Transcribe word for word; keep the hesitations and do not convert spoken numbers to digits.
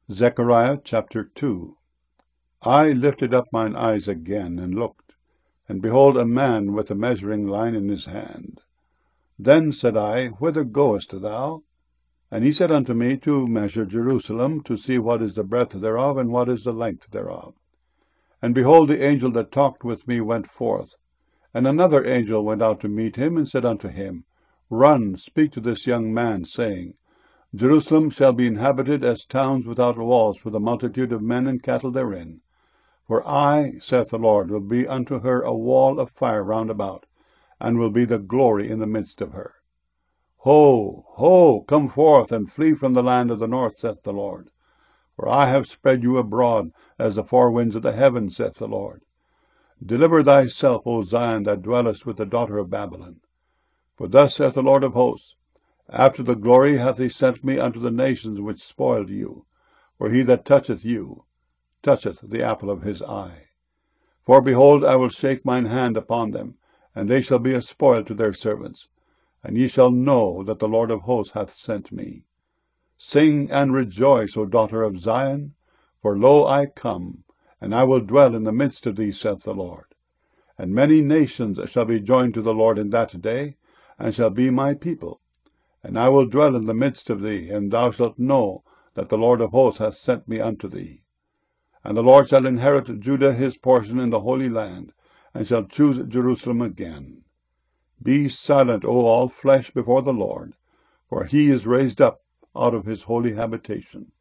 Zechariah chapter two. I lifted up mine eyes again, and looked, and behold a man with a measuring line in his hand. Then said I, Whither goest thou? And he said unto me, To measure Jerusalem, to see what is the breadth thereof, and what is the length thereof. And behold, the angel that talked with me went forth. And another angel went out to meet him, and said unto him, Run, speak to this young man, saying, Jerusalem shall be inhabited as towns without walls, for the multitude of men and cattle therein. For I, saith the Lord, will be unto her a wall of fire round about, and will be the glory in the midst of her. Ho, ho, come forth, and flee from the land of the north, saith the Lord. For I have spread you abroad as the four winds of the heaven, saith the Lord. Deliver thyself, O Zion, that dwellest with the daughter of Babylon. For thus saith the Lord of hosts, After the glory hath he sent me unto the nations which spoiled you. For he that toucheth you, toucheth the apple of his eye. For behold, I will shake mine hand upon them, and they shall be a spoil to their servants. And ye shall know that the Lord of hosts hath sent me. Sing and rejoice, O daughter of Zion, for lo, I come, and I will dwell in the midst of thee, saith the Lord. And many nations shall be joined to the Lord in that day, and shall be my people. And I will dwell in the midst of thee, and thou shalt know that the Lord of hosts hath sent me unto thee. And the Lord shall inherit Judah his portion in the Holy Land, and shall choose Jerusalem again. Be silent, O all flesh, before the Lord, for he is raised up out of his holy habitation.